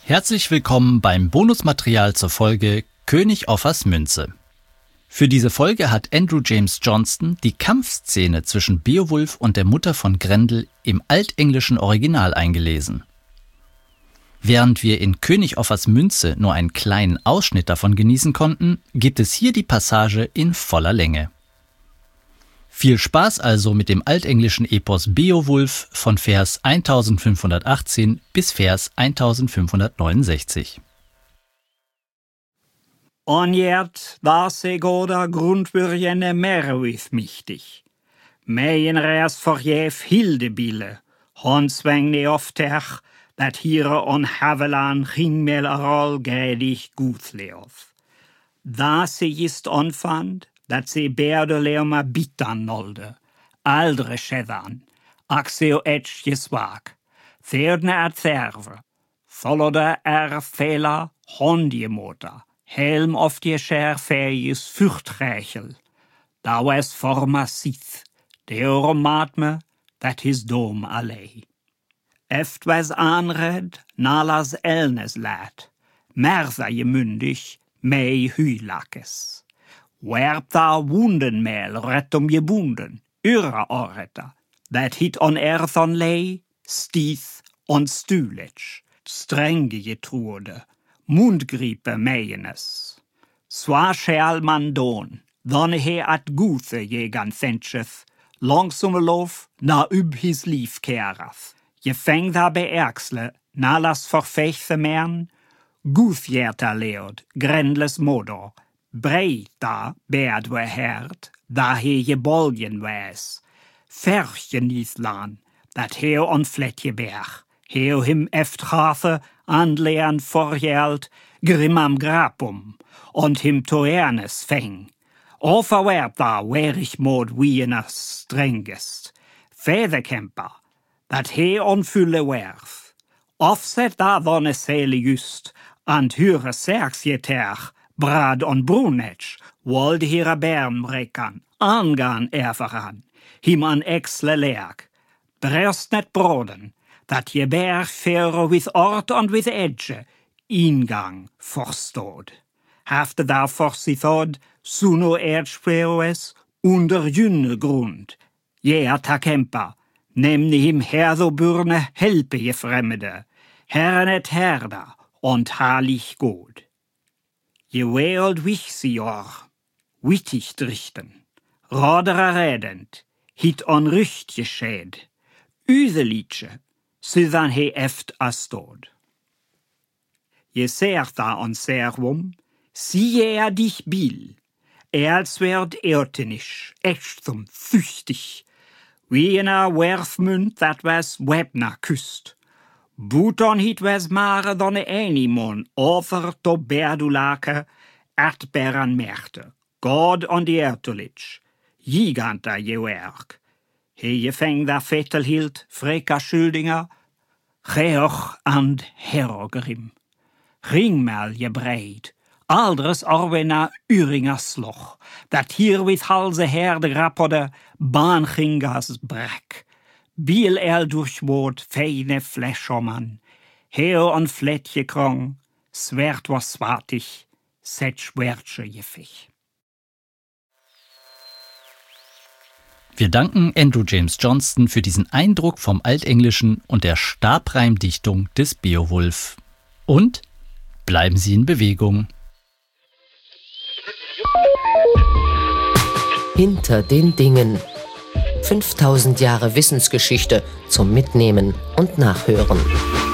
Herzlich willkommen beim Bonusmaterial zur Folge König Offers Münze. Für diese Folge hat Andrew James Johnston die Kampfszene zwischen Beowulf und der Mutter von Grendel im altenglischen Original eingelesen. Während wir in König Offers Münze nur einen kleinen Ausschnitt davon genießen konnten, gibt es hier die Passage in voller Länge. Viel Spaß also mit dem altenglischen Epos Beowulf von Vers 1518 bis Vers 1569. Ongjert var sig gårda grundbörjene mervith michtig. Meien res forjef hildebille, hon svängni oftech, dat hire on havelan ringmel arol gredig gutleof. Da se gist onfand, dat se berde leoma bitan nolde, aldre skedan, axeo etche svak, therdne at therve, thollode fela hondjemota, helm of die skär fejes furchtreichel, da was forma sith, deoromatme, dat his dom allei. Eft was aanred, nalas elnes laat, merza je myndig, mei hylakes. Werp da wundenmel rettom je bunden, ura orreta, that hit on erthon lei, stith on stulech, strenge je truode, mundgripe meienes. Swa schel man don, donne he at guthe jegan fencheth, langsomme lof na his lief keraf. Je feng da beerksle, na las forfechthe mern, guthjerta leod, grendles moder, brei da berd we herd, da he je boljen wees. Ferche nislan, dat heo on fletje berg, heo him eftgafe, andlean forjeld, grimmam grapum, und him toernes feng. Overwerp da werig mod wienas strengest. Fäderkemper, dat he on fylle werf. Offset da vonne sele just, and hyre serksjeter, brad on brunech, wold hira bernbrekan, angan erfaran, him an exle lerk. Brest net broden, dat je berg fero with ort and with edge, ingang forstod. Hafte da forsithod, suno erdspreoes, under jynne grund. Je takempa, nemne him herdo burne helpe je fremmede, herren et herda, und halig god. Je weeld wichsior, wittig drichten, rodera redend, hit on rychtje shed, uselitsche, sydan he eft astod. Je serta on servum, siehe dich bil, als werd ertenisch, echtum füchtig, wie ena werfmund dat was webna küst. Buton hit was mare donne enimon, offer to berdulake, ertberan merte, god on die ertolitsch, giganta je werk. He je feng da vettel hilt, freka schuldinger, geoch and herogrim. Ringmel je breid, aldres orwena uringa sloch, dat hier with halse herde rappode, baangingas brak. Biel durchwoord feine flescherman, heo on fletje krong, swert was swartig, set schwertsche jeffig. Wir danken Andrew James Johnston für diesen Eindruck vom Altenglischen und der Stabreimdichtung des Beowulf. Und bleiben Sie in Bewegung. Hinter den Dingen. 5000 Jahre Wissensgeschichte zum Mitnehmen und Nachhören.